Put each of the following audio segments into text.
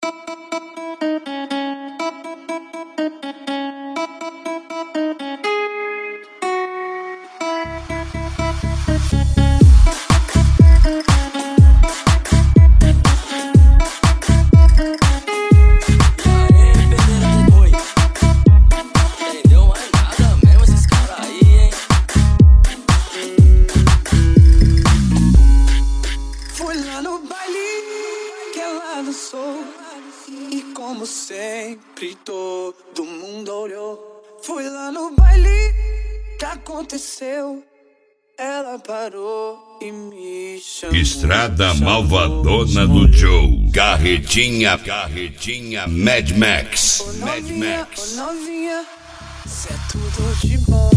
E como sempre todo mundo olhou. Fui lá no baile, que aconteceu? Ela parou e me chamou. Estrada Malvadona do Joe. Carretinha, Mad Max. Ô novinha, cê é tudo de bom.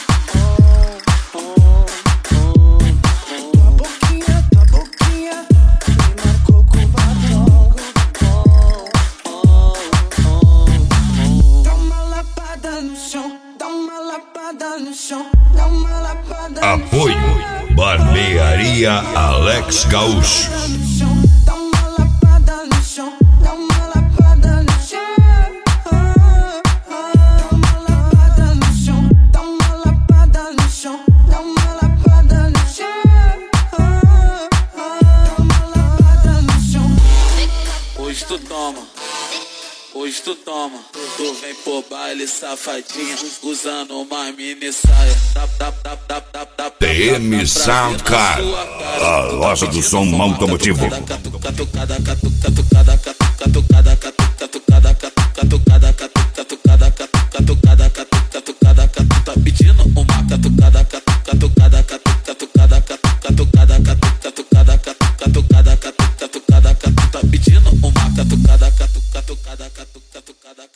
Tua boquinha me marcou com batom. Dá uma lapada no chão, dá uma lapada no chão, dá uma lapada no chão. Apoio Barbearia Alex Gaúcho. Dá uma lapada no chão, dá uma lapada no chão. Dá uma lapada no chão, dá uma lapada no chão, dá uma lapada no chão. Dá uma lapada no chão. Hoje tu toma, hoje tu toma. Tu vem pro baile safadinha, usando uma mini saia. TM Soundcard, a loja do som automotivo. Tá pedindo uma catucada, catucada, catucada, catucada, catucada, catucada, catucada, tá pedindo uma catucada, catucada, catucada.